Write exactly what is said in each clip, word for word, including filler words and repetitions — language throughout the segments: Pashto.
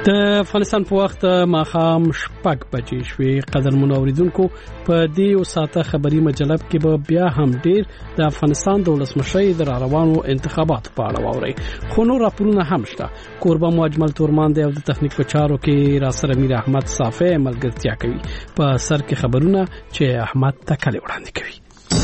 د افغانستان په وخت ماښام شپږ بجې شوې. قدرمن اوریدونکو په دې او ساته خبري مجله کې به بیا هم ډیر د افغانستان د ولسمشر د روانو انتخاباتو په اړه واوري. خو نور راپورونه هم شته. کوربه مجمل تورمان دی او د تخنیک په چارو کې را سره میر احمد صافی ملګرتیا کوي. په سر کې خبرونه چې احمد تکل وړاندې کوي.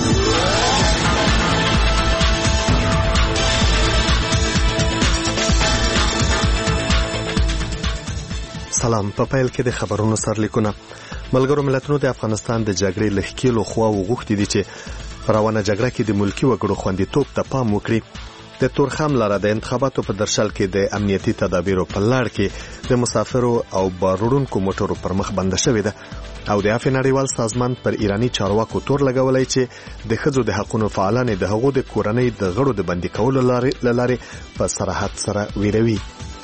سلام. په پیل کې د خبرونو سرلیکونه. ملګرو ملتونو د افغانستان د جګړې لښکېلو خوا وغوښتي دي چې په روانه جګړه کې د ملکی وګړو خوندیتوب ته پام وکړي. د تورخم لاره د انتخاباتو په درشل کې د امنیتي تدابیرو په لړ کې د مسافرو او بارونکو موټرو پر مخ بنده شوې ده او د عفو نړیوال سازمان پر ایرانی چارواکو تور لګولای چې د ښځو د حقوقو فعالان د هغو د کورنۍ د غړو د بندي کولو لارې په صراحت سره ویروي.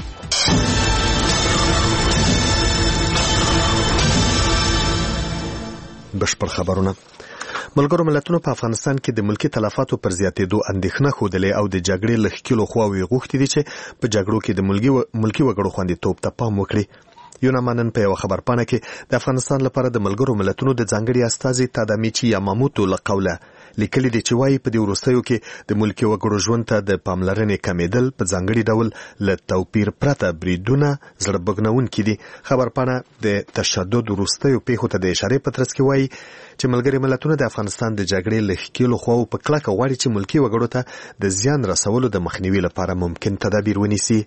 بشپړ خبرونه. ملګرو ملتونو په افغانستان کې د ملکی تلفاتو پر زیاتېدو اندېښنه ښودلې او د جګړې لښکېلو خواوې غوښتي دي چې په جګړو کې د ملکی وګړو خوندیتوب ته پام وکړي. یونامانن په یو خبرپاڼه کې د افغانستان لپاره د ملګرو ملتونو د ځانګړي استازي تادامیچی یاماموتو له قوله لیکلي دي چې وايي په دې وروستیو کې د ملکی وګړو ژوند ته د پاملرنې کمیدل په ځانګړي ډول له توپیر پرته بریدونه زړه بګنونکي دي. خبرپاڼه د تشدد وروستیو پیښو ته د اشارې په ترڅ کې وايي چې ملګري ملتونه د افغانستان د جګړې لښکېلو خواو په کلکه غواړي چې ملکی وګړو ته د زیان رسولو د مخنیوي لپاره ممکن تدابیر ونیسي.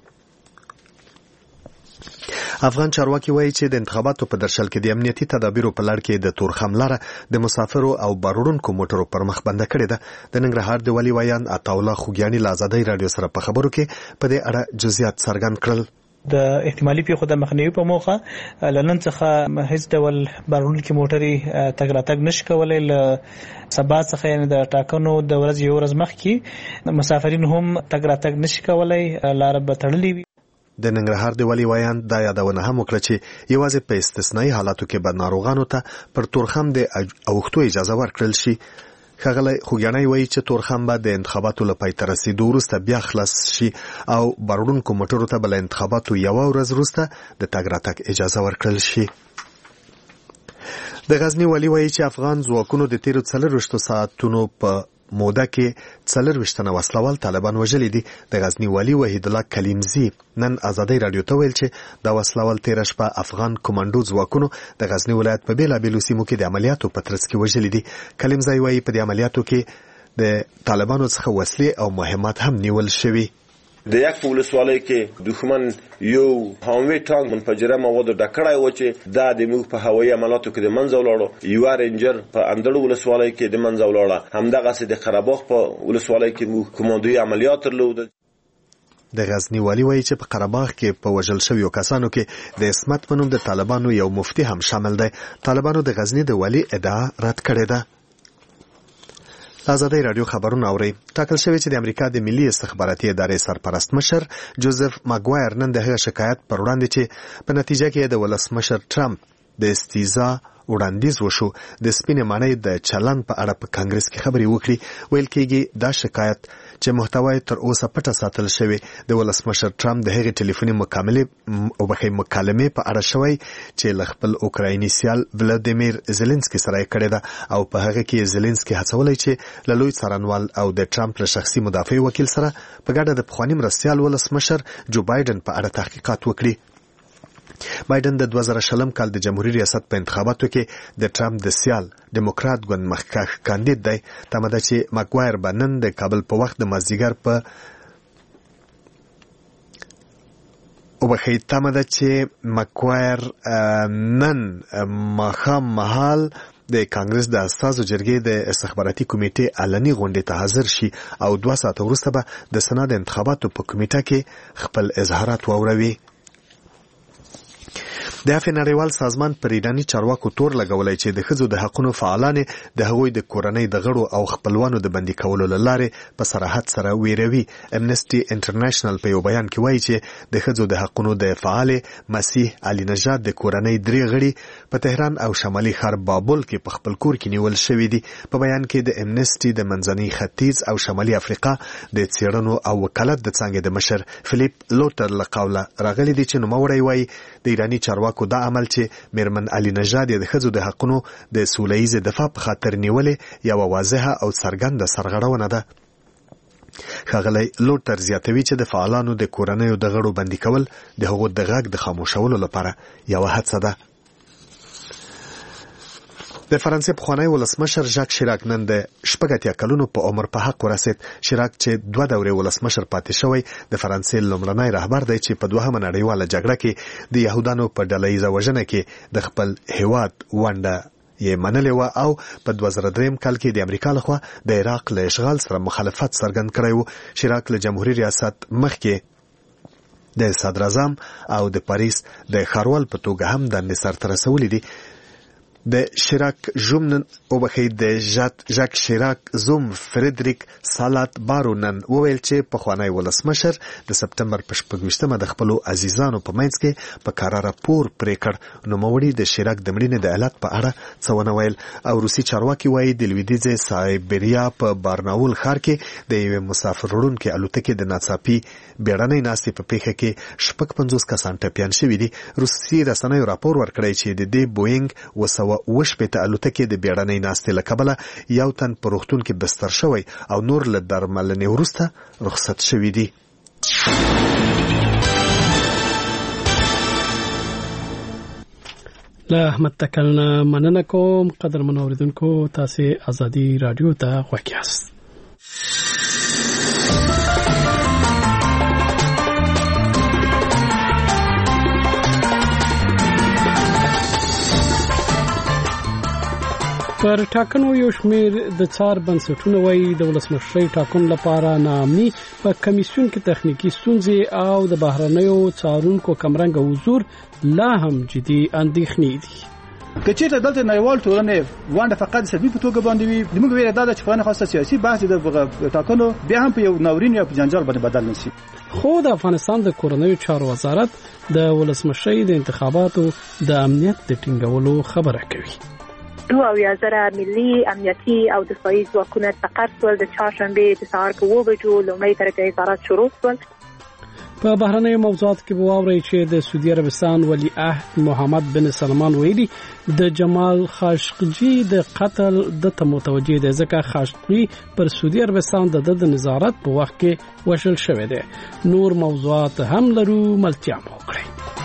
افغان چارواکي وایي چې د انتخاباتو په درشل کې د امنیتي تدابیرو په لړ کې د تورخم لاره د مسافرو او بارونکو موټرو پر مخ بنده کړې ده. د ننګرهار د والي ویان عطاالله خوګیاني له آزادۍ رادیو سره په خبرو کې په دې اړه جزئیات څرګند کړل. د احتمالي پیښو د مخنیوي په موخه لنن څخه هیڅ ډول بارونکي موټري تګ راتګ نشي کولای. ل سبا څخه یعنی د ټاکنو د ورځې یو ورځ مخکې مسافرین هم تګ راتګ نشي کولای، لار به تړلې وي. د ننګرهار د والي ویان دا یادونه هم وکړه چې یوازې په استثنایی حالاتو کې به ناروغانو ته پر تورخم د اوښتو اجازه ورکړل شي. ښاغلی خوګیاني وایي چې تورخم به د انتخاباتو له پای ته رسیدو وروسته بیا خلاص شي او بارونکو موټرو ته به له انتخاباتو یوه ورځ وروسته د تګ راتګ اجازه ورکړل شي. د غزني والي وایي چې افغان ځواکونو د تیرو څلرویشتو ساعتونو په موده کې څلرویشت تنه وسلوال طالبان وژلي دي. د غزني والي وحید الله کلیمزی نن آزادۍ رادیو ته ویل چې دا وسلوال تیره شپه افغان کمانډو ځواکونو د غزني ولایت په بیلابیلو سیمو کې د عملیاتو په ترڅ کې وژلي دي. کلیمزی وایي په دې عملیاتو کې د طالبانو څخه وسلې او مهمات هم نیول شوي. د یک په ولسوالۍ کې دښمن یو هاموي ټانک منفجره مواد ډکړای و چې دا د موږ په هوایي عملیاتو کې د منځ ولاړو. یو رینجر په اندړو ولسوالۍ کې د منځ ولاړه. همدغه سي د قرهباغ په ولسوالۍ کې موږ کمانډوي عملیات درلود. د غزنی والي وایي چې په قرهباغ کې په وژل شویو کسانو کې د اسمت په نوم د طالبانو یو مفتي هم شامل دی. طالبانو د غزنی د والي ادعا رد کړې ده. آزادۍ رادیو خبرونه اوري. ټاکل شوی چې د امریکا د ملي استخباراتي ادارې سرپرست مشر جوزف ماګوایر نن د هغه شکایت پر وړاندې چې په نتیجه کې د ولسمشر ټرمپ د استیزا وړاندیز وشو د سپینې مانۍ د چلن په اړه په کانګرس کې خبري وکړي. ویل کېږي دا شکایت چې محتوای تر اوسه پټه ساتل شوی د ولسمشر ټرمپ د هغې ټلیفوني مکالمې او بخې مکالمې په اړه شوی چې له خپل اوکرایني سیال ولادیمیر زيلنسکي سره یې کړې ده او په هغه کې زيلنسکي هڅولی چې له لوی څارنوال او د ټرمپ له شخصي مدافع وکیل سره په ګډه د پخواني مرستیال ولسمشر جو بایدن په اړه تحقیقات وکړي. بایدن د دوه زره شلم کال د جمهوریت ریاست په انتخاباتو کې د ټرمپ د سیال ډیموکرات ګوند مخکښ کاندید دی. تمه ده چې ماګوایر به نن د کابل په وخت د مازدیګر په وبخښئ تمه ده چې ماګوایر نن ماښام مهال د کانګرس د استازو جرګې د استخباراتي کمیټې علني غونډې ته حاضر شي او دوه ساعته وروسته به د سنا د انتخاباتو په کمیټه کې خپل اظهارات واوروي. د عفو نړیوال سازمان پر ایرانی چارواکو تور لګولای چې د ښځو د حقوقو فعالان د هغوی د کورنۍ د غړو او خپلوانو د بندي کولو لاره په صراحت سره ویروي. امنسټي انټرنیشنل په یو بیان کې وایي چې د ښځو د حقوقو د فعال مسیح علي نژاد د کورنۍ درې غړي په تهران او شمالي ښار بابل کې په خپل کور کې نیول شوی دي. په بیان کې د امنسټي د منځني ختیځ او شمالي افریقا د څېړنو او وکالت د څانګې د مشر فلیپ لوټر له قوله راغلي دي چې نوموړی وایي د ایرانی چارواکو دا عمل چې میرمن علي نژاد د ښځو د حقوقو د سولهییز دفاع په خاطر نیولې یو واضحه او څرګنده سرغړونه ده. ښاغلی لوټر زیاتوي چې د فعالانو د کورنیو د غړو بندي کول د هغو د غږ د خاموشولو لپاره یو هڅه ده. د فرانسې پخوانی ولسمشر ژاک شیراک نن د شپږ اتیا کلونو په عمر په حق ورسید. شیراک چې دوه دورې ولسمشر پاتې شوی د فرانسې لومړنی رهبر دی چې په دوهمه نړیواله جګړه کې د یهودانو په ډله ییزه وژنه کې د خپل هیواد ونډه یې منلې وه او په دوه زره دریم کال کې د امریکا لخوا د عراق له اشغال سره مخالفت څرګند کړی و. شیراک له جمهوریت ریاست مخکې د صدراعظم او د پاریس د ښاروال په توګه هم دندې سرته رسولې دي. د شیراک ژوم او بخی د ژاک شیراک زوم فریدریک سالات بارو نن وویل چې پخوانی ولسمشر د سپتمبر په شپږ ویشتمه د خپلو عزیزانو په منځ کې په کاره راپور پرې کړ. نوموړي د شیراک د مړینې د علت په اړه څه ونه ویل او روسي چارواکي وایي د لویدیځې سایبریا په بارناول ښار کې د یوې مسافر وړونکې الوتکې د ناڅاپي بیړنۍ ناستې په پیښه کې شپږ پنځوس کسان ټپیان شوي دي. روسي رسنیو راپور ورکړی چې د دې بوینګ وسو وش په الوتکې د بیړنۍ ناستې له کبله یو تن په روغتون کې بستر شوی او نور له درملنې وروسته رخصت شوي دي. له احمد تکلنا مننه کوم. قدرمنو اوریدونکو تاسو ازادي رادیو ته خوښ یاست. پر ټاکنو یو شمېر د څار بنسټونه وایي د ولسمشرۍ ټاکنو لپاره ناامني په کمیسیون کې تخنیکی ستونزې او د بهرنیو څارونکو کمرنګ حضور لا هم جدي اندېښنې دي. کچېرته دلته نړیوال ټولنې وانډه فقط سبي په توګه باندې وي موږ ویل دا چې خو نه خاصه سیاسي بحث د ټاکنو بیا هم په یو ناورین یا په جنجال باندې بدل نشي. خو د افغانستان د کورنیو چارو وزارت د ولسمشرۍ د انتخاباتو د امنیت د ټینګولو خبره کوي. دو او یا زره ملي امنیتي او دفاعي ځواکونه تقر شول د چهارشنبه د سهار په اوه بجو لومړی درجه حرارت شروع شول. په بهرنیو موضوعاتو کې به واورئ چې د سعودي عربستان ولی عهد محمد بن سلمان ویلي د جمال خاشقجي د قتل د متوجه دی ځکه خاشقجي پر سعودي عربستان د د نظارت په وخت کې وشل شوی دی. نور موضوعات هم لرو، ملتیا مو وکړئ.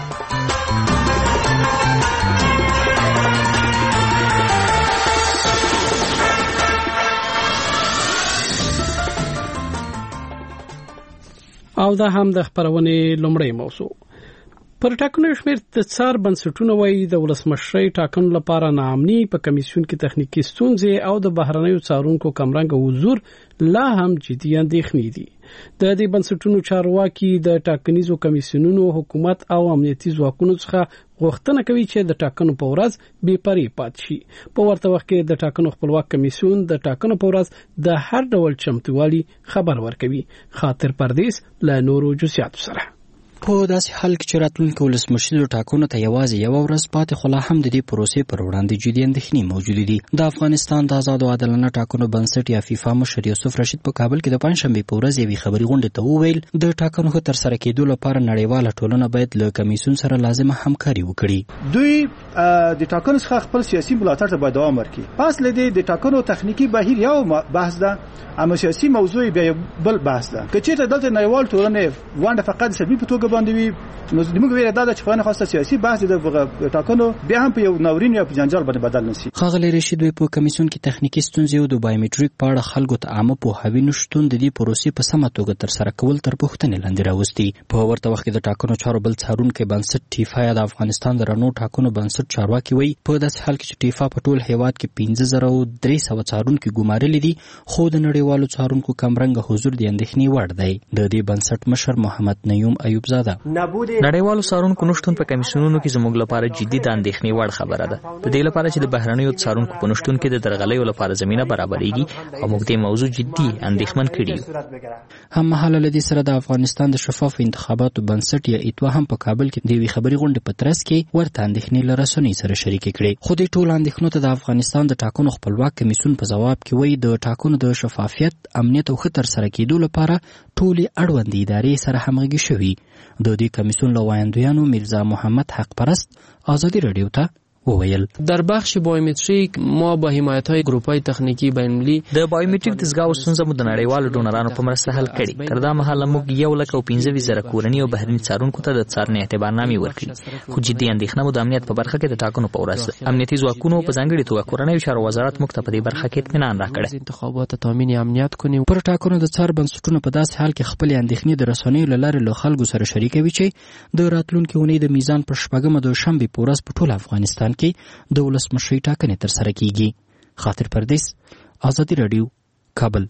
او دا هم د خبرونې لومړی موضوع. پر ټاکنو شمېر د څار بنسټونه وایي د ولسمشرۍ ټاکنو لپاره ناامني په کمیسیون کې تخنیکی ستونزې او د بهرنیو څارونکو کمرنګ حضور لا هم جدي اندېښنې دي. د دې بنسټونو چارواکي د ټاکنیزو کمیسیونونو حکومت او امنیتي ځواکونو څخه غوښتنه کوي چې د ټاکنو په ورځ بې پرې پاتې شي. په ورته وخت کې د ټاکنو خپلواک کمیسیون د ټاکنو په ورځ د هر ډول چمتووالي خبر ورکوي. خاطر پردیس له نورو جزئیاتو سره. په داسې حال کې چې راتلونکي ولسمشرۍ ټاکنو ته یوازې یو ورځ پاتې خو لا هم د دې پروسې پر وړاندې جدي اندېښنې موجودې دي. د افغانستان د آزاد او عادلانه ټاکنو بنسټ یا فیفا مشر یوسف رشید په کابل کې د پنځشنبې په ورځ یوې خبري غونډې ته وویل د ټاکنو ښه ترسره کېدو لپاره نړیواله ټولنه باید له کمیسیون سره لازمه همکاري وکړي. دوی د ټاکنو څخه خپل سیاسي ملاتړ ته باید دوام ورکړي. پس له دې د ټاکنو تخنیکی بهیر یو بحث ده، اما سیاسي موضوع بیا بل بحث ده. کچېرته دلته نړیوال ټولنې وانډه فقط سبي په توګه باندې وي نو موږ ویل دا چې خو نه خاصه سیاسي بحث د ټاکنو بیا هم په یو ناورین یا په جنجال باندې بدل نشي. ښاغلی رشید په کمیسیون کې تخنیکی ستونزې او د بایومټریک په اړه خلکو ته عامه پوهاوی نشټون د دې پروسې په سمه توګه تر سره کول تر پوښتنې لاندې راوستي. په ورته وخت کې د ټاکنو چارو بل څارونکی بنسټ ټیفا د افغانستان د رڼو ټاکنو بنسټ چارواکي وایي په داسې حال کې چې ټیفا په ټول هیواد کې پنځه زره درې سوه څارونکي ګمارلي دي خو د نړیوالو څارونکو کمرنګه حضور د اندېښنې وړ دی. د دې بنسټ مشر محمد نعیم ایوبزاده ده. نړیوالو څارونکو نشتون په کمیسیونونو کې زموږ لپاره جدي د اندېښنې وړ خبره ده. د دې لپاره چې د بهرنیو څارونکو په نشتون کې د درغلیو لپاره زمينه برابرېږي او موږ دې موضوع جدي اندېښمن کړي. هم مهاله لدې سره د افغانستان د شفاف انتخاباتو بنسټ یا ایتوا هم په کابل کې د یوې خبري غونډې په ترڅ کې ورته اندېښنې له رسنیو سره شریکې کړې. خو دې ټولو اندېښنو ته د افغانستان د ټاکنو خپلواک کمیسیون په ځواب کې وایي د ټاکنو د شفافیت، امنیت او ښه ترسره کېدو لپاره ټولې اړوندې ادارې سره همغږي شوي. د دې کمیسیون له وایندویانو میرزا محمد حق پرست ازادي رادیو ته وویل در بخش بایومتریک ما با حمایت‌های گروپ‌های تخنیکی بین‌المللي د بایومتریک دستګاو ستونزه مو د نړیوالو ډونرانو په مرسته حل کړې. تر دا مهاله موږ یو لک او پنځه ویشت زره کورني او بهرني څارونکو ته د څارنې اعتبارنامې ورکړې. خو جدي اندېښنه مو د امنیت په برخه کې د ټاکنو په ورځ ده. امنیتي ځواکونو په ځانګړي توګه کورنیو چارو وزارت موږ ته په دې برخه کې اطمینان راکړی. انتخابات تامین امنیت کنیم. پر ټاکنو د څار بنسټونو په داسې حال کې خپل اندېښنې د رسنیو له لارې له خلکو سره شریکوي چې د راتلونکي اونۍ د میزان پر شپږمه د شنبې په ورځ په ټول افغانستان کې د ولسمشرۍ ټاکنې ترسره کیږي. خاطر پردیس، ازادي رادیو، کابل.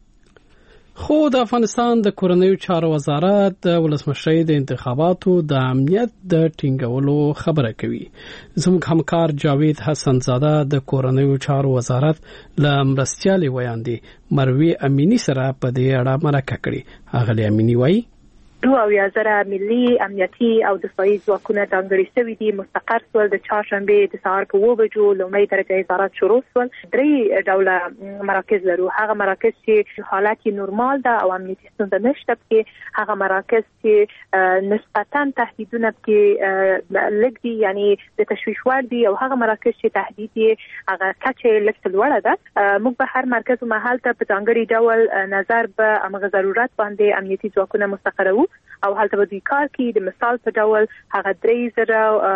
خو د افغانستان د کورنیو چارو وزارت د ولسمشرۍ د انتخاباتو د امنیت د ټینګولو خبره کوي. زموږ همکار جاوید حسن زاده د کورنیو چارو وزارت له مرستیالې ویاندې مروي امینی سره په دې اړه مرکه کړې. اغلی امینی وایي دو او یا زره ملي امنیتي او دفاعي ځواکونه ځانګړي شوي دي. مستقر سول د چهارشنبې د سهار په اوه بجو لومړی درجه حرارت شروع سول. درې ډوله مراکز لرو. هغه مراکز چې حالت نورمال ده او امنیتي ستونزه نشته پکې، هغه مراکز چې نسبتاً تهدیدونه پکې لږ دي یعنی د تشویش وړ دي، او هغه مراکز چې تهدید یې هغه کچه لږ لوړه ده. موږ به هر مرکز او محل ته په ځانګړي ډول نظر به امغه ضرورت باندې امنیتي ځواکونه مستقروو او هلته به دوی کار کوي. د مثال په ډول هغه درې زره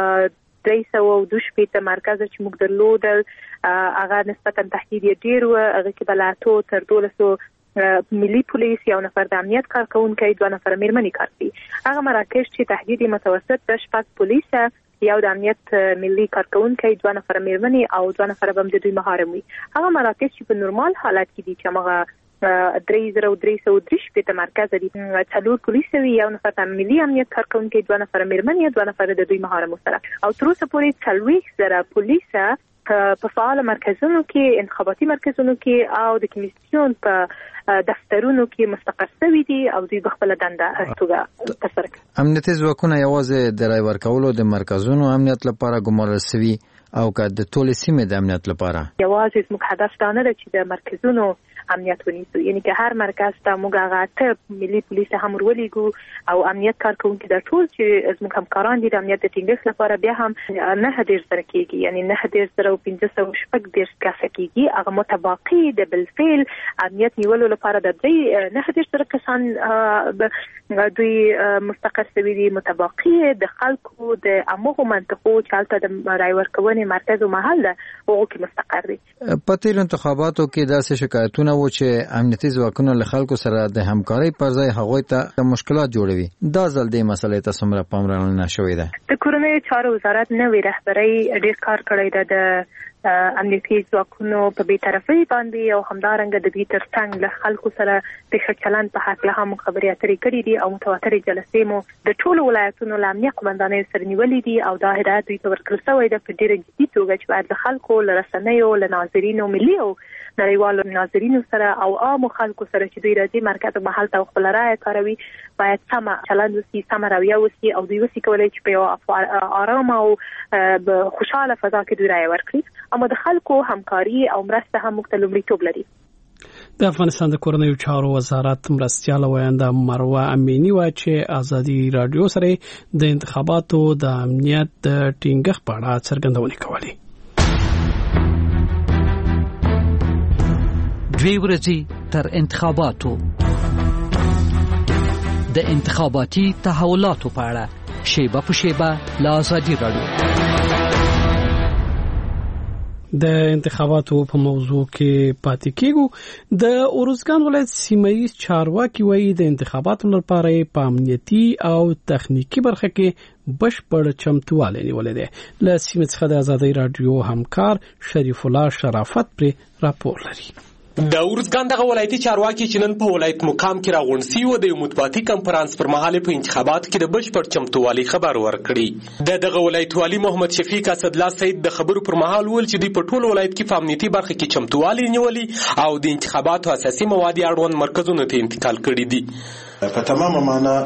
درې سوه دوه شپېته مرکز چې موږ درلودل هغه نسبتا تهدید یې ډېر و. هغه کې به له اتو تر دولسو ملي پولیس، یو نفر د امنیت کارکوونکی، دوه نفره میرمنې کار کوي. هغه مراکز چې تهدید یې متوسط ده شپږ پولیس، یو د امنیت ملي کارکوونکی، دوه نفره میرمنې او دوه نفره به د دوی محارم وي. هغه مراکز چې په نورمال حالت کې دي چې هغه درې زره درې سوه درې شپېته مرکز دي، څلور پولیس وي، یو نفر د ملي امنیت کارکوونکی، دوه نفره میرمنې، دوه نفره د دوی محارم سره، او تر اوسه پورې څلوېښت زره پولیس په فعال مرکزونو کې، انتخاباتي مرکزونو کې او د کمیسیون په دفترونو کې مستقر شوي دي او دوی خپل دنده توګه ترسره کوي. امنیتي ځواکونه یوازې د رای ورکولو د مرکزونو امنیت لپاره ګمارل شوي او که د ټولې سیمې د امنیت لپاره؟ یوازې زموږ هدف دا نه ده چې د مرکزونو امنیت ونیسو، یعنی که هر مرکز ته موږ هغه اته ملي پولیس هم ورولېږو او امنیت کارکوونکي دا ټول چې زموږ همکاران دي د امنیت د ټینګښت لپاره بیا هم نهه دېرش زره کېږي، یعنی نهه دېرش زره او پنځه سوه شپږ دېرش کسه کېږي. هغه متباقي د بالفعل امنیت نیولو لپاره د درې نهه دېرش زره کسان دوی مستقر شوي دي. متباقي د خلکو د همغو منطقو چې هلته د رای ورکونې مرکز او محل ده هغو کې مستقر دي. په تېرو انتخاباتو کې داسې شکایتونه و چې امنیتي ځواکونه له خلکو سره د همکارۍ پر ځای هغوی ته مشکلات جوړوي. دا ځل دې مسلې ته څومره پاملرنه شوې ده؟ د کورنیو چارو وزارت نوې رهبرۍ ډېر کار کړی ده د امنیتي ځواکونو په بېطرفۍ باندې او همدارنګه د دوی تر څنګ له خلکو سره د ښه چلند په هکله هم خبرې اترې کړي دي او متواترې جلسې مو د ټولو ولایتونو له امنیه قمندانیو سره نیولې دي او دا هدایت دوی ته ورکړل شوی ده په ډېره جدي توګه چې باید له خلکو، له رسنیو، له ناظرینو، ملي او نړیوالو ناظرینو سره او عامو خلکو سره چې دوی راځي مرکز او محل ته خپله رایه کاروي باید سمه چلند وسي، سمه رویه وسي او دوی وسي کولی چې په یوه ارامه او خوشحاله فضا کې دوی رایه ورکړي. اما د خلکو همکاري او مرسته هم موږ ته لومړیتوب لري. د افغانستان د کورنیو چارو وزارت مرستیاله وینده مروه امینی وایي چې ازادي رادیو سره د انتخاباتو د امنیت د ټینګښت په اړه څرګندونې کولې. دوی ورځې تر انتخاباتو د انتخاباتي تحولاتو په اړه شیبه په شیبه له ازادي رادیو. د انتخاباتو په موضوع کې پاتې کېږو. د اروزګان ولایت سیمایي چارواکي وایي د انتخاباتو لپاره په امنیتي او تخنیکی برخه کې بشپړ چمتووالی نیولې ده. له سیمې څخه د ازادي رادیو همکار شریف الله شرافت پر راپور لري. د ورزګان دغه ولایتي چارواکي چې نن په ولایت مقام کې راغونډ شوي و د مطبوعاتي کنفرانس پر مهال په انتخاباتو کې د بشپړ چمتووالي خبر ورکړي. د دغه ولایت والي محمد شفیق اسدالله سید د خبرو پر مهال وویل چې دوی په ټول ولایت کې په امنیتي برخه کې چمتووالي نیولي او د انتخاباتو اساسي مواد اړوند مرکزونو ته انتقال کړي دي. په تمامه معنا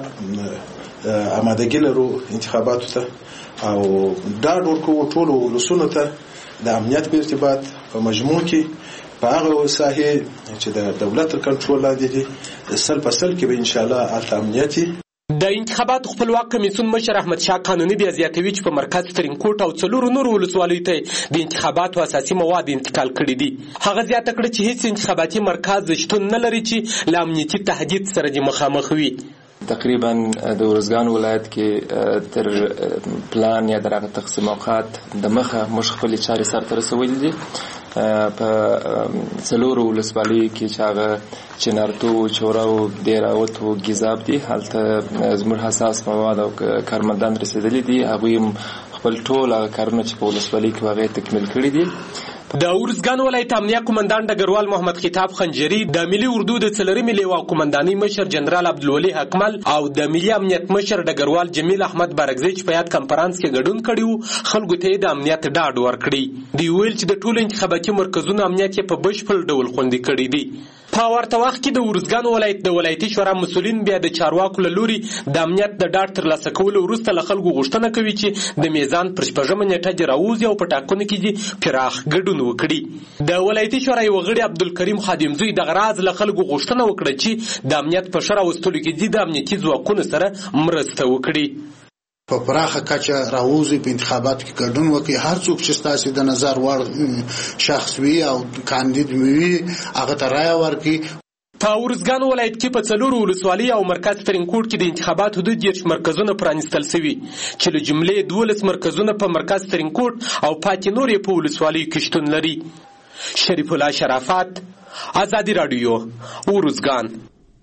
آمادګي لرو انتخاباتو ته او دا ډول کوو ټول ولسونو ته د امنیت په ارتباط په مجموع کې په هغه ساحه چې د دولت تر کنټرول لاندې دي سل په سل کې به ان شاء الله الته امنیتي. د انتخاباتو خپلواک کمیسیون مشر احمد شاه قانوني بیا زیاتوي چې په مرکز ترینکوټ او څلورو نورو ولسوالیو ته د انتخاباتو اساسي مواد انتقال کړي دي. هغه زیاته کړه چې هیڅ انتخاباتي مرکز شتون نه لري چې له امنیتي تهدید سره د مخامخ وي. تقریبا د ورزګان ولایت کې تر پلان یا درغه تقسیم اوقات د مخه مش خپل چاري سره رسولي دي. په څلورو ولسوالۍ کې چې هغه چنارتو چوراو دیراوت او ګیزاب دي هلته زموږ حساس مواد او کارمندان رسیدلي دي. هغوی خپل ټول هغه کارونه چې په ولسوالۍ کې هغه تکمیل کړي دي. د ورزګان ولایت امنیه قومندان ډګروال محمد خطاب خنجری د ملي اردو د څلورمې لیوا قومندانۍ مشر جنرال عبدالولي حکمل او د ملي امنیت مشر ډګروال جمیل احمد بارګزی چې په یاد کنفرانس کې ګډون کړي وو خلکو ته د امنیت ډاډ ورکړي. دوی ویل چې د ټولو انتخاباتي مرکزونو امنیت یې په بشپړ ډول خوندي کړي دي. په ورته وخت کې د ورزګان ولایت د ولایتي شورا مسؤلین بیا د چارواکو له لوري د امنیت د ډاډ ترلاسه کولو وروسته له خلکو غوښتنه کوي چې د میزان پر شپږمه نیټه دې راووځي او په ټاکنو کې دې پراخ ګډون وکړي. د ولایتي شورا یو غړي عبدالکریم خادمزوی دغه راز له خلکو غوښتنه وکړه چې د امنیت په ښه راوستلو کې دې د امنیتي ځواکونو سره مرسته وکړي. په پراخه کچه راوځي په انتخاباتو کې ګډون وکړي. هر څوک چې ستاسو د نظر وړ شخص وي او کاندید وي هغه ته رایه ورکړي. په ورزګان ولایت کې په څلورو ولسوالۍ او مرکز ترینکوټ کې د انتخاباتو د دېرش مرکزونه پرانیستل شوي چې له جملې دولس مرکزونه په مرکز ترینکوټ او پاتې نور یې په ولسوالیو کې شتون لري. شریف الله شرافت، آزادي راډیو، ورزګان.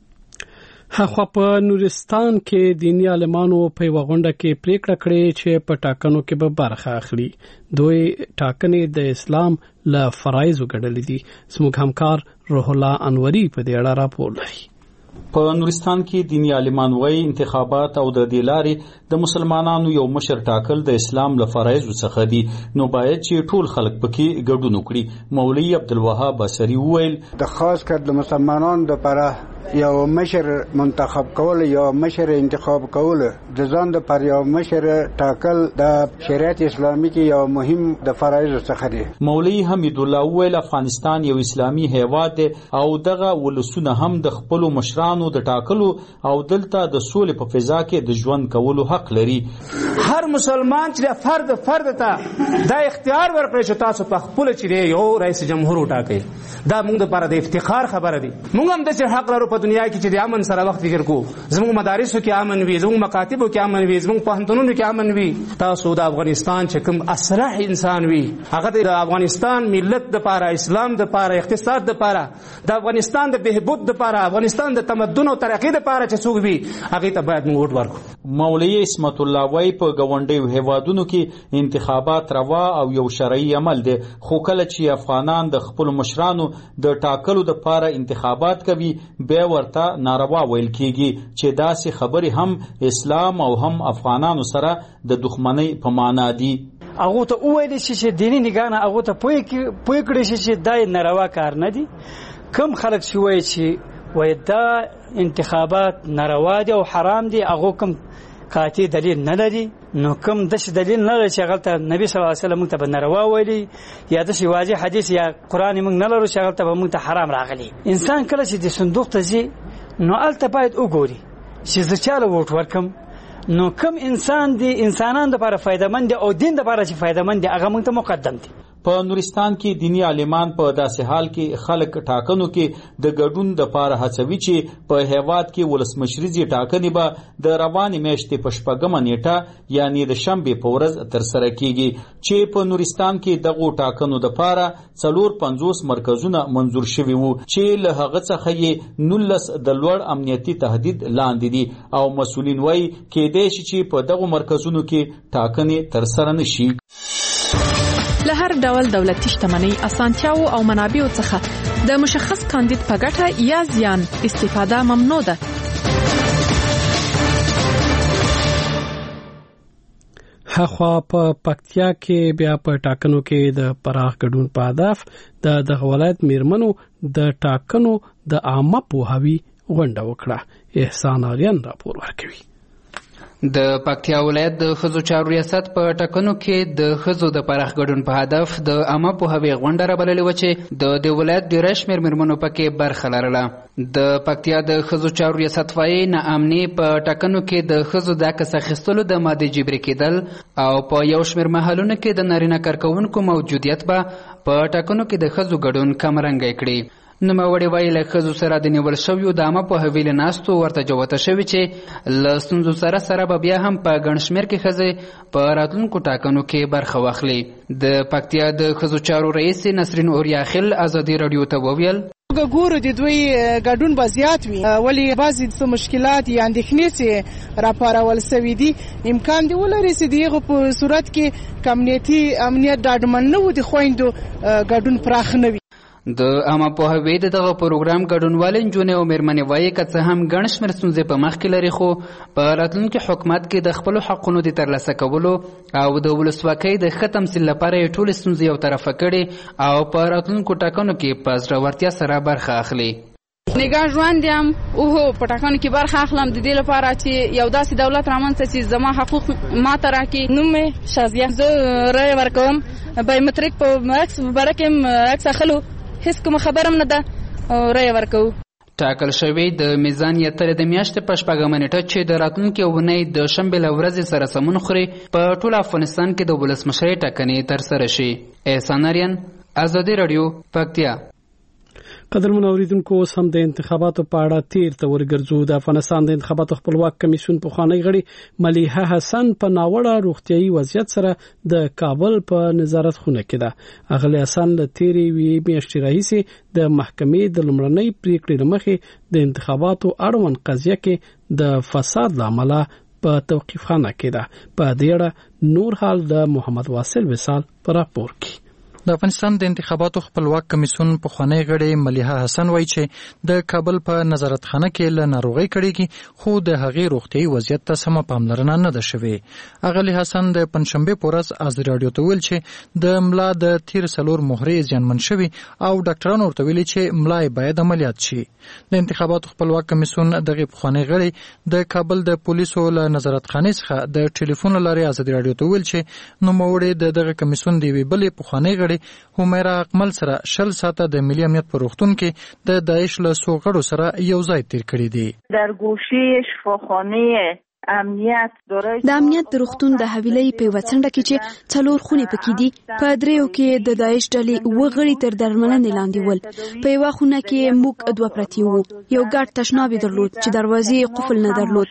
هغه په نورستان کې دینی عالمانو په وغونډه کې پریکړه کړې چې په ټاکنو کې به برخه اخلي. دوی ټاکنې د اسلام له فرایضو ګڼلې دي. زموږ همکار روح الله انوري په دې اړه راپور لري. په نورستان کې دینی عالمان وایي انتخابات او د دې لارې د مسلمانانو یو مشر ټاکل د اسلام له فرایضو څخه دي، نو باید چې ټول خلک پکې ګډون وکړي. مولوي عبدالوهاب بصري وویل د خاص کر د مسلمانانو لپاره یو مشر منتخب کول یا مشر انتخاب کول د ځان د پر یو مشر ټاکل د شریعت اسلامي کې یو مهم د فرایض څخه دی. مولوي حمید الله ویل افغانستان یو اسلامي هیواد دی او دغه ولسونه هم د خپل مشرانو د ټاکلو او دلته د سولې په فضا کې د ژوند کولو حق لري. هر مسلمان چې فرد فرد ته دا اختیار ورکړي چې تاسو په خپل چې یو رئیس جمهور وټاکئ، دا موږ لپاره د افتخار خبره دی. موږ هم د حق لرو په دنیا کې چې د امن سره وخت فکر کو، زموږ مدارسو کې امن وي، زموږ مکاتبو کې امن وي، زموږ پوهنتونونو کې امن وي. تاسو د افغانستان چې کوم اسرح انسان وي هغه د افغانستان ملت د لپاره، اسلام د لپاره، اقتصاد د لپاره، د افغانستان د بهبود د لپاره، افغانستان د تمدن او ترقۍ د لپاره چې څوک وي هغه ته باید موږ ووټ ورکړو. مولوي اسمت الله وای په غونډیو هیوادونو کې انتخابات روا او یو شرعي عمل دی، خو کله چې افغانان د خپل مشرانو د ټاکلو د لپاره انتخابات کوي بیا ورته ناروا ویل کیږي چې داسې خبرې هم اسلام او هم افغانانو سره د دښمنۍ په معنا دي. هغه ته وویل شي چې دیني نگانه هغه ته پوي پوي کړی شي چې دا ناروا کار نه دي. کم خلک شي وایي چې وای دا انتخابات ناروا دي او حرام دي، هغه کم قاطع دلیل نه لري. نو کوم د ش دلیل نه لري چې هغه نبی صلی الله علیه وسلم ته ناروا ویلي یا د شی واضح حدیث یا قران موږ نه لرو چې هغه ته موږ ته حرام راغلي. انسان کله چې د صندوق ته ځي نو الته باید وګوري چې زه چاله ووټ ورکم، نو کوم انسان دی انسانان لپاره فائدمند او دین لپاره چې فائدمند دی هغه موږ ته مقدم دی. په نورستان کې دینی عالمان په داسې حال کې خلک ټاکنو کې د ګډون د پاره هڅوي چې په هیواد کې ولسمشریزي ټاکنې به د روانې میاشتې په شپږمه نیټه یعنی د شنبې په ورځ ترسره کیږي، چې په نورستان کې دغه ټاکنو د پاره څلور پنځوس مرکزونه منظور شوي وو چې له هغه څخه یې نولس د لوړ امنیتي تهدید لاندې دي او مسؤلین وایي کېدای شي چې په دغه مرکزونو کې ټاکنې ترسره نشي. له هر ډول دولتي شتمنۍ اسانتیاو او منابعو څخه د مشخص کاندید په ګټه یا زیان استفاده ممنوع ده. هخوا په پکتیا کې بیا په ټاکنو کې د پراخ ګډون په هدف د دغه ولایت میرمنو د ټاکنو د عامه پوهاوي غونډه وکړه. احسان آریان راپور ورکوي. د پکتیا ولایت د ښځو چارو ریاست په ټاکنو کې د ښځو د پراخ ګډون په هدف د عامه پوهاوي غونډه رابللې وه چې د دې ولایت ډېری شمېر میرمنو پکې برخه لرله. د پکتیا د ښځو چارو ریاست وایي ناامني په ټاکنو کې د ښځو د عکس اخیستلو د مادې جبري کېدل او په یو شمېر محلونو کې د نارینه کارکوونکو موجودیت به په ټاکنو کې د ښځو ګډون کمرنګی کړي. نوموړې وایي له ښځو سره د نیول شویو د عامه پوهاوي له ناستو ورته جوته شوي چې له ستونزو سره سره به بیا هم په ګڼ شمېر کې ښځې په راتلونکو ټاکنو کې برخه واخلي. د پکتیا د ښځو چارو رئیس نسرین اوریاخیل ازادي راډیو ته وویل ګورو د دوی ګډون به زیات وي ولی بعضې څه مشکلات یا اندېښنې چې راپارول سوي دي امکان دی ولري چې د هغو په صورت کې کمنیتي امنیت ډاډمن نه و د خویندو ګډون پراخ نه وي. د عامه پوهاوي د دغه پروګرام ګډونوالې نجونې او میرمنې وایي که څه هم ګڼ شمېر ستونزې په مخ کې لري خو په راتلونکي حکومت کې د خپلو حقونو د ترلاسه کولو او د ولسواکۍ د ښه تمثیل لپاره یې ټولې ستونزې یو طرفه کړي او په راتلونکو ټاکنو کې په زړورتیا سره برخه اخلي. نگاه ژوند یم اوهو په ټاکنو کې برخه اخلم د دې لپاره چې یو داسې دولت رامنځته چې زما حقوق ماته راکړي. نوم مې شازیه، زه رایه ورکوم. بایومتریک په عکس باره کې عکس اخلو هیڅ کومه خبره هم نه ده او رایه ورکوو. ټاکل شوی د میزان یترې د میاشتې په شپږمه نیټه چې د راتلونکې اونۍ د شنبې له ورځې سره سمون خوري په ټول افغانستان کې د ولسمشرۍ ټاکنې ترسره شي. احسان آریان، ازادي راډیو، پکتیا. قدرمن اوریدونکو اوس هم د انتخاباتو په اړه تیر ته ورګرځو. د افغانستان د انتخاباتو خپلواک کمیسیون پخوانی غړي ملیحه حسن په ناوړه روغتیايي وضعیت سره د کابل په نظارت خونه کې ده. اغلی حسن له تیرې وی میاشتې راهیسې د محکمې د لومړنۍ پریکړې له مخې د انتخاباتو اړوند قضیه کې د فساد له امله په توقیفخانه کې ده. په دې اړه نور حال د محمد واصل وصال په راپور کې. د افغانستان د انتخاباتو خپلواک کمیسیون پخوانی غړي ملیحه حسن وایي چې د کابل په نظارتخانه کې له ناروغۍ کړيږي خو د هغې روغتیايي وضعیت ته سمه پاملرنه نه ده شوې. اغلی حسن د پنځشنبې په ورځ ازادي راډیو ته ویل چې د ملا د تیر څلور مهرې زیانمن شوي او ډاکټرانو ورته ویلي چې ملا یې باید عملیات شي. د انتخاباتو خپلواک کمیسیون دغه پخوانی غړي د کابل د پولیسو له نظارتخانې څخه د ټلیفون لارې ازادي راډیو ته ویل چې نوموړی د دغه کمیسیون دی بلې پخوانی غړي همیرا اکمل سره شل ساعته د ملي امنیت په روغتون کې د داعش له څو غړو سره یو ځای تیر کړی دی. در گوشه شفاخانه امنیت د امنیت د روغتون د حویلۍ په یوه څنډه کې چې څلور خونې پکې دي په دریو کې د داعش ډلې اووه غړي تر درملنې لاندې ول. په یوه خونه کې موږ دوه پرتې وو. یو ګډ تشناب درلود چې دروازې قفل نه درلود.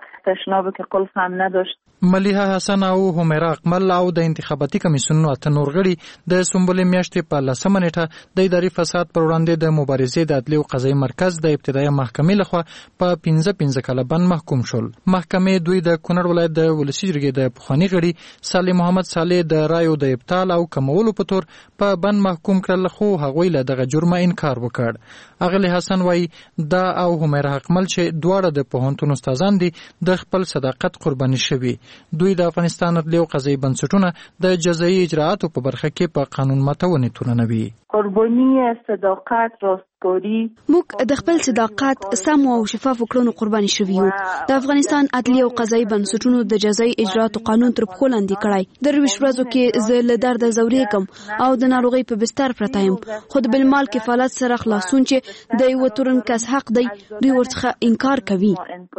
تشناب که قلف هم نداشت. ملیحه حسن او همیرا اکمل او د انتخاباتي کمیسیون اته نور غړي د سنبلې میاشتې په لسمه نیټه د اداري فساد پر وړاندې د مبارزې د عدلي او قضایي مرکز د ابتدایي محکمې لخوا په پنځه پنځه کاله بند محکوم شول. محکمې دوی د کونړ ولایت د ولسي جرګې د پخواني غړي صالح محمد صالح د رایو د ابطال او کمولو په تور په بند محکوم کړل خو هغوی له دغه جرمه انکار وکړ. اغلی حسن وایي دا او همیرا اکمل چې دواړه د پوهنتون استادان دي د خپل صداقت قرباني شوي. دوی د افغانستان عدلي او قضایي بنسټونه د جزایي اجراءاتو په برخه کې په قانون ماتونې تورنوي. قربانی صداقت راستګاري موږ د خپل صداقت سم او شفاف کړنو قرباني شوي یو. د افغانستان عدلي او قضایي بنسټونو د جزایي اجراءاتو قانون تر پښو لاندې کړی. د رویش ورځو کې زه له درده ځورېږم او د ناروغۍ په بستر پرته یم خو د بالمال کفالت سره خلاصون چې د یو تورن کس حق دی دوی ورڅخه انکار کوي.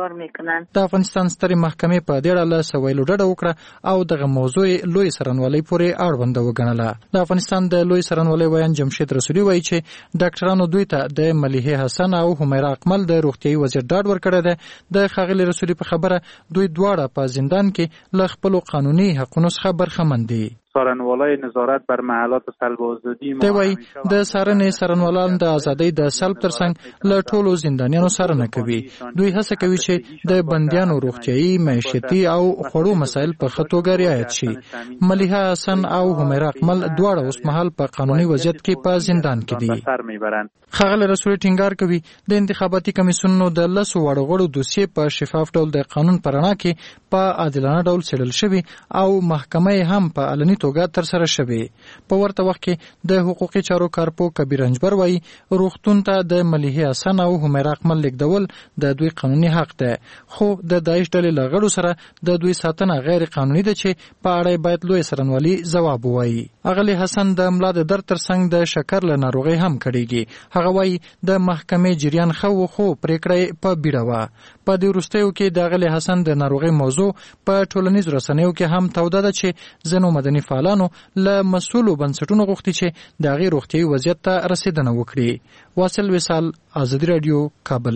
د افغانستان سترې محکمې په دې اړه له سویلو ډډه وکړه او دغه موضوع لوی څارنوالۍ پورې اړونده وګڼله. د افغانستان د لوی څارنوالۍ ویان جمشید رسولي وایي چې ډاکټرانو دوی ته د ملیحه حسن او همیرا اکمل د روغتیايي وضعیت ډاډ ورکړی دی. د ښاغلي رسولي په خبره دوی دواړه په زندان کې له خپلو قانوني حقونو څخه برخمن دي. څارنوالۍ نظارت بر محلات سلب آزادي دی وایي د څارنې څارنوالان د ازادۍ د سلب ترڅنګ له ټولو زندانیانو څارنه کوي. دوی هڅه کوي چې د بندیانو روغتیايي، معیشتي او خوړو مسایل په ښه توګه رعایت شي. ملیحه حسن او همیرا اکمل دواړه اوسمهال په قانوني وضعیت کې په زندان کې دي. ښاغلی رسول ټینګار کوي د انتخاباتي کمیسیونونو د لسو واړو غړو دوسیې په شفاف ډول د قانون په رڼا کې په عادلانه ډول څېړل شوي او محکمه هم په علني توګه ترسره شوې. په ورته وخت کې د حقوقي چارو کارپو کبیر انجبر وایي روغتون ته د ملیحه حسن او همیرا اکمل لیږدول د دوی قانوني حق ده، خو د داعش ډلې له غړو سره د دوی ساتنه غیر قانوني ده چې په اړه باید لوی څارنوالي ځواب ووایي. اغلی حسن د ملا د درد ترڅنګ د شکر له ناروغۍ هم کړېږي. هغه وایي د محکمې جریان ښه و خو پرېکړه په بیړه وه. په دې وروستیو کې د اغلی حسن د ناروغۍ موضوع په ټولنیزو رسنیو کې هم توده ده چې ځینو مدني فعالانو له مسؤلو بنسټونو غوښتي چې د هغې روغتیايي وضعیت ته رسېدنه وکړي. واصل وصال، ازادي راډیو، کابل.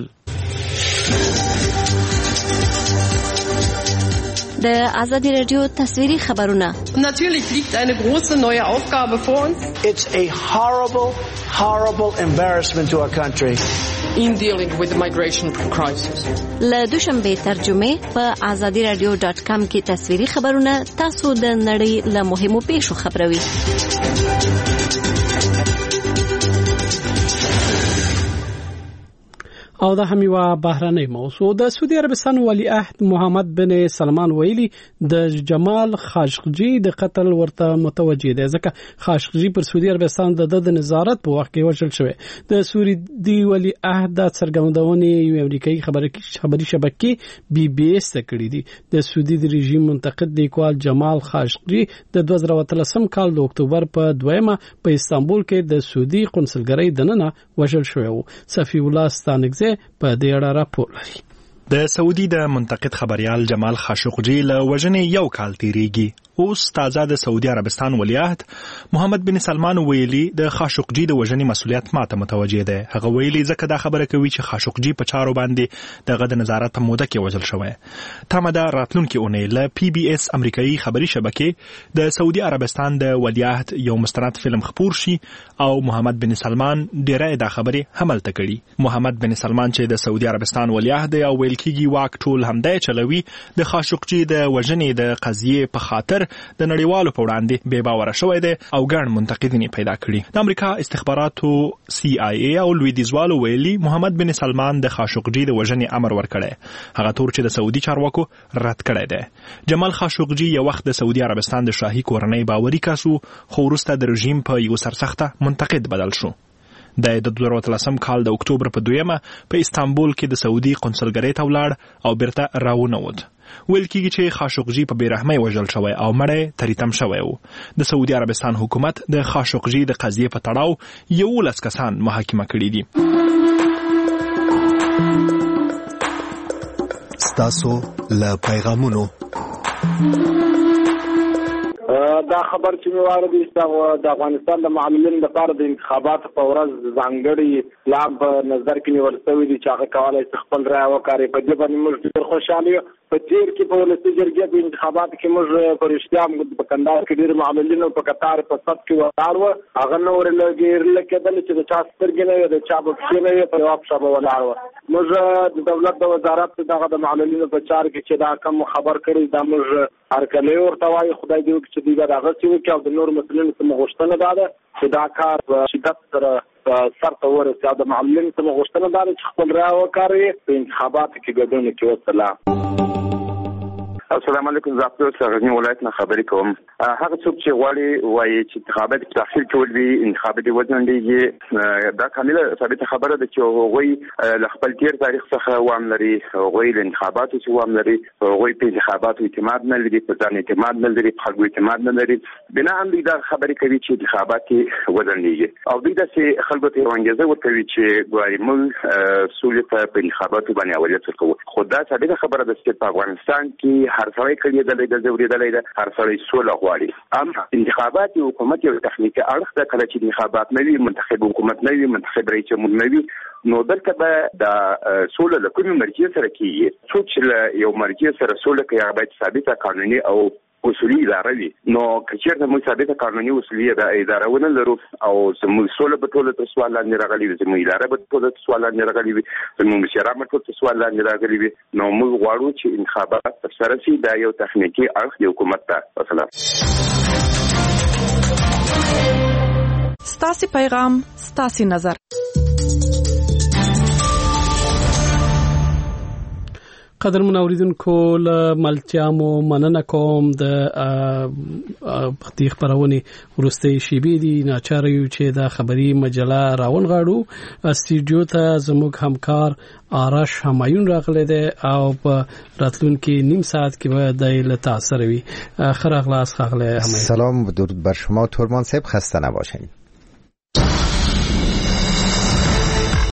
د ازادي راډیو تصویري خبرونه. Natürlich liegt eine große neue Aufgabe vor uns. It's a horrible, horrible embarrassment to our country. In dealing with the migration crisis. له دوشنبه ترجمه په ازادي راډیو ډاټ کام کې تصویري خبرونه تاسو د نړۍ له مهمو پیښو خبروي. او د همیوا بهرنۍ موضوع. د سعودي عربستان ولی عهد محمد بن سلمان ویلي د جمال خاشقجي د قتل ورته متوجه دی ځکه خاشقجي پر سعودي عربستان د د نظارت په وخت کې وژل شوی. د سعودي ولی عهد د څرګندونې یو امریکایي خبري شبکې بي بي اس ته کړې دي. د سعودي د رژیم منتقد لیکوال جمال خاشقجي د دوه زره اتلسم کال د اکتوبر په دویمه په استانبول کې د سعودي قونسلګرۍ دننه وژل شوی و. صفي الله ستانکزی په دې اړه راپور لري. د سعودي د منتقد خبريال جمال خاشقجي له وژنې یو کال تیریږي. اوس تازه د سعودي عربستان ولیعهد محمد بن سلمان ویلي د خاشقجي د وژنې مسؤلیت ماته متوجه ده. هغه ویلي ځکه دا خبره کوي چې خاشقجي په چارو باندې دغه د نظارت په موده کې وژل شوی. تمه ده راتلونکي اونۍ له پی بي اس امریکایي خبري شبکې د سعودي عربستان د ولیعهد یو مستند فلم خپور شي او محمد بن سلمان ډیره دا خبرې حملته کړي. محمد بن سلمان چې د سعودي عربستان ولیعهد او ویل کېږي واک ټول همدای چلوي د خاشقجي د وژنې د قضیې په خاطر د نړیوالو په وړاندې بې باوره شوی دی او ګڼ منتقدین پیدا کړي. د امریکا استخباراتو سی آی ای او لویدیځوالو ویلي محمد بن سلمان د خاشقجي د وژنې امر ورکړی، هغه تور چې د سعودي چارواکو رد کړی دی. جمال خاشقجي یو وخت د سعودي عربستان د شاهي کورنۍ باوري کس و خو وروسته د رژیم په یو سرسخته منتقد بدل شو. د دوه زره اتلسم کال د اکتوبر په دویمه په استانبول کې د سعودي قونسلګرۍ ته ولاړ او بیرته راونوت. ویل کېږي چې خاشقجي په بېرحمۍ وژل شوی او مړی تریتم شوی و. د سعودي عربستان حکومت د خاشقجي د قضیې په تړاو یولس کسان محاکمه کړي دي. ستاسو له پیغامونو دا خبر چې مې واردی د افغانستان د معلولینو لپاره د انتخاباتو په ورځ ځانګړي پلان په نظر کې نیول شوی دی چې هغه کولی شي خپل رایه وکاروي. په دې باندې موږ ډېر خوشحاله یو. په تېر کې په ولسي جرګې په انتخاباتو کې موږ په رښتیا په کندهار کې ډېر معلولینو په قطار په صف کې ولاړ وو. هغه نه ورلګېدل کېدل چې د چا سترګې نه وي د چا په پښې نه وي په یوه پښه به ولاړ وو. موږ د دولت د وزارت دغه د معلولینو په چارو کې چې دا کم خبر کړی دا موږ هرکلی ورته وایو. خدای دې وکړي چې دوی به دغسې وکړي او د نورو مسؤلینو څخه غوښتنه دا ده چې دا کار په شدت سره سر ته ورسي. او د معلولینو څخه غوښتنه دا ده چې خپل رایه وکاروي په انتخاباتو کې ګډون وکړي. والسلام. السلام علیکم. زه په غزنی ولایت نه خبرې کوم. هغه څوک چې غواړي وایي چې انتخابات کې داخل کول وي انتخابات وځنډيږي دا کامله ثابته خبره ده چې هغوی له خپل تیر تاریخ څخه وام لري، هغوی له انتخاباتو څخه وام لري، هغوی په انتخاباتو اعتماد نه لري، په ځان اعتماد نه لري، په خلکو اعتماد نه لري. بنا هم دوی دا خبرې کوي چې انتخابات وځنډيږي او دوی داسې خلکو ته انګېزه ورکوي چې ګواري موږ سولې ته په انتخاباتو باندې اولویت ورکوو. خو دا ثابته خبره ده چې په افغانستان کې هر سړی کړېدلی ده، ځورېدلی ده، هر سړی سوله غواړي. ام انتخابات یو حکومت یو تخنیکي اړخ ده. کله چې انتخابات نه وي، منتخب حکومت نه وي، منتخب رئیس جمهور نه وي، نو دلته به د سوله له کومې مرجع سره کېږي. څوک چې له یو مرجع سره سوله کوي هغه باید ثابته قانوني او اصولي اداره وي نو کچېرته موږ ثابته قانوني اصولي اداره ونه لرو او زموږ سوله په ټوله ته سوال لاندې راغلي وي زموږ اداره په ټوله ته سوال لاندې راغلي وي زموږ مشران په ټوله ته سوال لاندې راغلي وي نو موږ غواړو چې انتخابات ترسره شي دا یو تخنیکی اړخ دی حکومت ته مثلا ستاسي پیغام ستاسي نظر. قدر منوریدونکو له ملتیامو مننه کوم د خپل خبرونه ورسته شیبې دي ناچاره یو چې د خبري مجله راون غاړو استډیو ته زموږ همکار آرش همایون راغله ده او په راتلونکي نیم ساعت کې به د لتا سره وي. خیر اخلاص خغله همایون. سلام و درود بر شما تورمان صاحب، خسته نباشید.